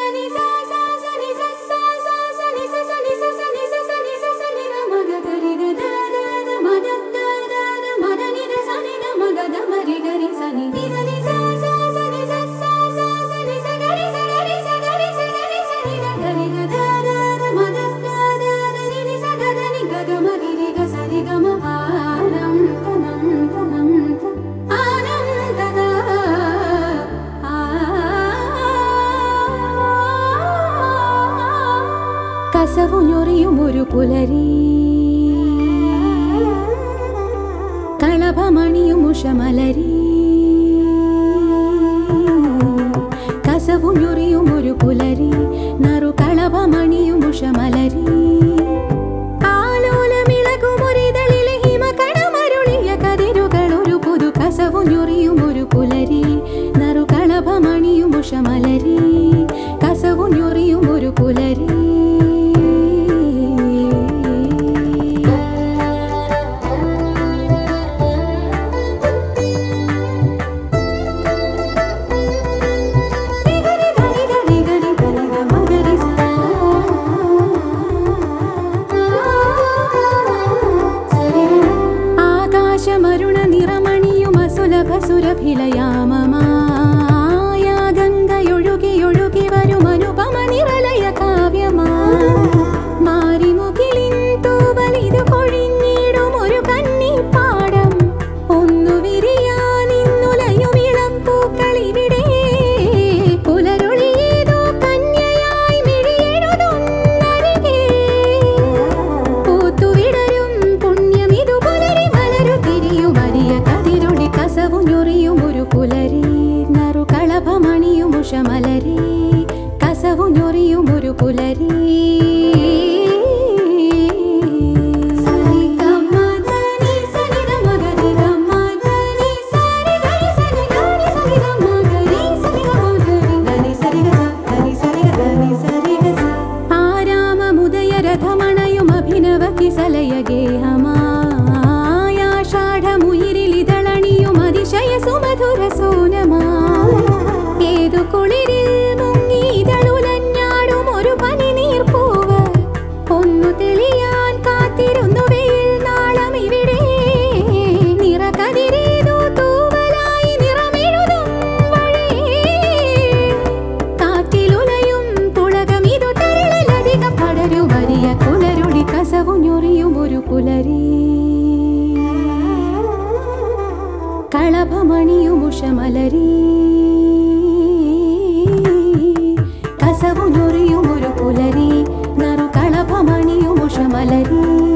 കസവുഞ്ഞൊറിയുമൊരു പുലരി കളഭമണിയും ഉഷമലരി കസവുഞ്ഞൊറിയുമൊരു പുലരി നറു കളഭമണിയും ഉഷമലരി ആലോലമിളകുമൊരിതളിലെ ഹിമകണമരുളിയ കതിരുകളൊരു പുതു കസവുഞ്ഞൊറിയുമൊരു പുലരി നറു കളഭമണിയും ഉഷമലരി കസവുഞ്ഞൊറിയുമൊരു പുലരി ആകാശമരുണ നിറമണിയും അസുലഭസുരഭിലയാമമായ ഗംഗയൊഴുകി വരും അനുപമ നിറലയ കാവ്യമാ മാരിമുകിലിൻ തൂവലിതു കൊഴിഞ്ഞിടും ഒരു കന്നിപ്പാടം ഒന്നു വിരിയാനിന്നുലയും ഇളം പൂക്കളിവിടെ പുലരൊളിയേതോ കന്യയായി മിഴിയെഴുതുന്നരികെ പൂത്തുവിടരും പുണ്യമിതു പുലരി മലരു തിരിയുമരിയ കതിരൊളി കസവുഞ്ഞൊറിയും ഒരു പുലരി നറു കളഭമണിയും ഉഷമലരി കസവുഞ്ഞൊറിയും ഒരു പുലരി ആരാമമുദയരഥമണയും അഭിനവ കിസലയ ഗേഹമായാഷാഢമുയിരിലിതളണിയും അതിശയ സുമധുര സോനമാ ഏതു കുളിരിൽ മുങ്ങി ഇതളുലഞ്ഞാടും ഒരു പനിനീർപ്പൂവ് ഒന്നു തെളിയാൻ കാത്തിരുന്നു വെയിൽ നാളം ഇവിടെ നിറകതിരേതു തൂവലായി നിറമെഴുതും വഴിയേ കാറ്റിലുലയും പുളകമിതു തരളലധികം പടരുമരിയ കുലരുളി കസവുഞ്ഞൊറിയും ഒരു പുലരി കളഭമണിയും ഉഷമലരി കസവുഞ്ഞൊറിയും ഒരു പുലരി നറു കളഭമണിയും ഉഷമലരി